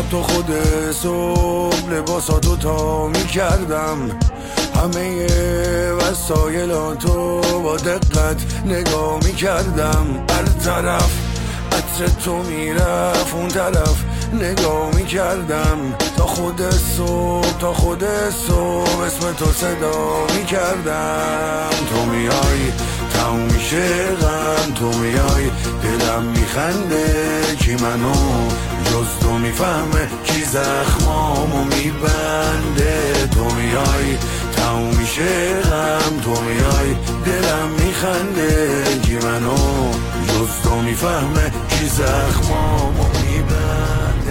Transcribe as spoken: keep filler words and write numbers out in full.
تو خود صبح لباساتو تا میکردم، همه وسایلاتو با دقت نگاه میکردم. هر طرف عطر تو میرفت اون طرف نگاه میکردم. تا خود صبح تا خود صبح اسم تو صدا میکردم. تو میای تموم میشه غم، تو میای دلم میخنده. کی منو جز تو میفهمه، کی زخمامو میبنده. تو میای تموم میشه غم، تو میای دلم میخنده. کی منو جز تو میفهمه، کی زخمامو میبنده.